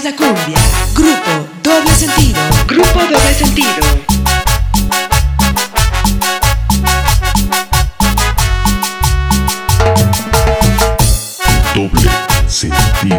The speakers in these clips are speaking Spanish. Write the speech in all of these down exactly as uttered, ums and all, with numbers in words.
la cumbia. Grupo Doble Sentido. Grupo Doble Sentido. Doble Sentido.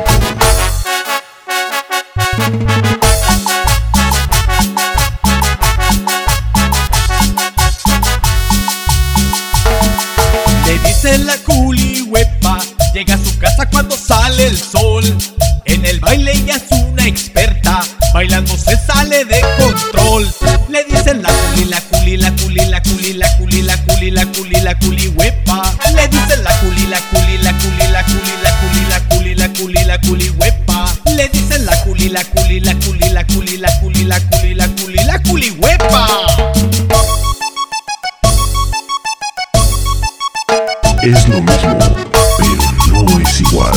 Le dicen la culihuepa, llega a su casa cuando sale el sol. En el baile ella es una experta, bailando se sale de control. Le dicen la culi, la culi, la culi, la culi, la culi, la culi, la culi, la culihuepa. Le dicen la culi, la culi, la culi, la culi, la culi, la culi, la culi, la culihuepa. Le dicen la culi, la culi, la culi, la culi, la culi, la culi, la culi, la culihuepa. Es lo mismo, pero no es igual.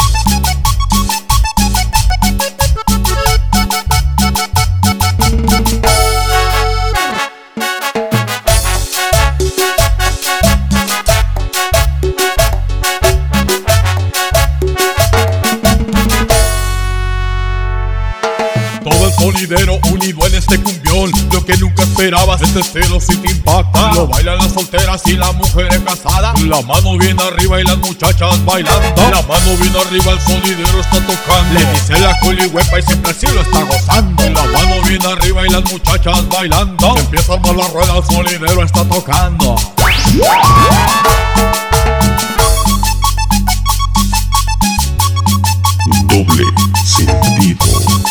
Todo el sonidero unido en este cumbión. Lo que nunca esperabas, este estilo sí te impacta. Lo bailan las solteras y las mujeres casadas. La mano bien arriba y las muchachas bailando. La mano bien arriba, el sonidero está tocando. Le dice la culihuepa y siempre así lo está gozando. La mano bien arriba y las muchachas bailando. Se empieza a armar la rueda, el sonidero está tocando. Doble Sentido.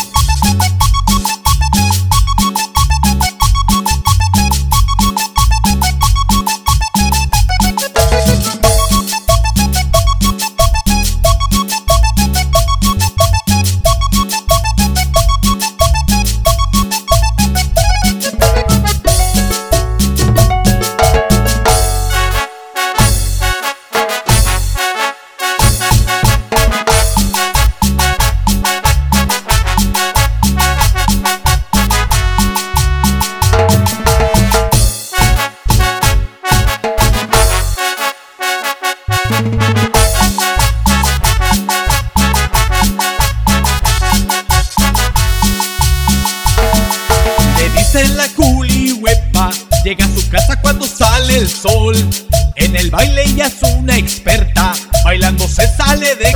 En la culihuepa, llega a su casa cuando sale el sol. En el baile ella es una experta, bailando se sale de